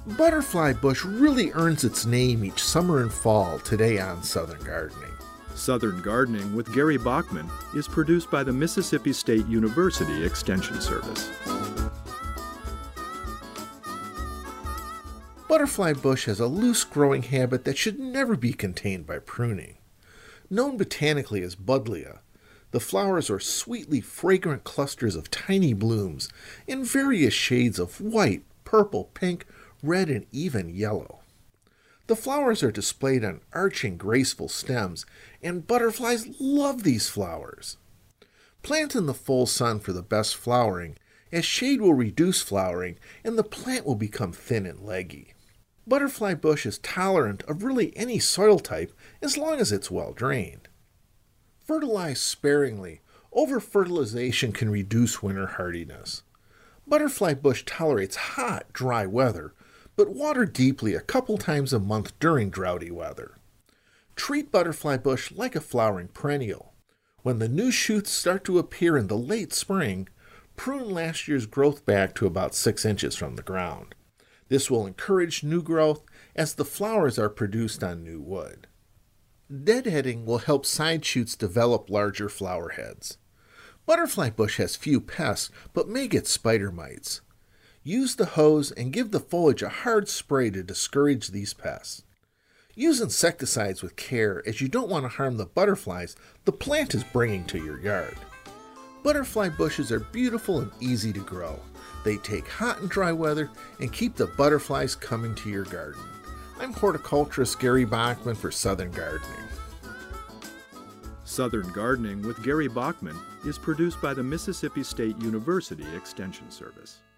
Butterfly bush really earns its name each summer and fall today on Southern Gardening. Southern Gardening with Gary Bachman is produced by the Mississippi State University Extension Service. Butterfly bush has a loose growing habit that should never be contained by pruning. Known botanically as Buddleia, the flowers are sweetly fragrant clusters of tiny blooms in various shades of white, purple, pink, red, and even yellow. The flowers are displayed on arching, graceful stems, and butterflies love these flowers. Plant in the full sun for the best flowering, as shade will reduce flowering and the plant will become thin and leggy. Butterfly bush is tolerant of really any soil type as long as it's well drained. Fertilize sparingly. Over-fertilization can reduce winter hardiness. Butterfly bush tolerates hot, dry weather, but water deeply a couple times a month during droughty weather. Treat butterfly bush like a flowering perennial. When the new shoots start to appear in the late spring, prune last year's growth back to about 6 inches from the ground. This will encourage new growth as the flowers are produced on new wood. Deadheading will help side shoots develop larger flower heads. Butterfly bush has few pests, but may get spider mites. Use the hose and give the foliage a hard spray to discourage these pests. Use insecticides with care as you don't want to harm the butterflies the plant is bringing to your yard. Butterfly bushes are beautiful and easy to grow. They take hot and dry weather and keep the butterflies coming to your garden. I'm horticulturist Gary Bachman for Southern Gardening. Southern Gardening with Gary Bachman is produced by the Mississippi State University Extension Service.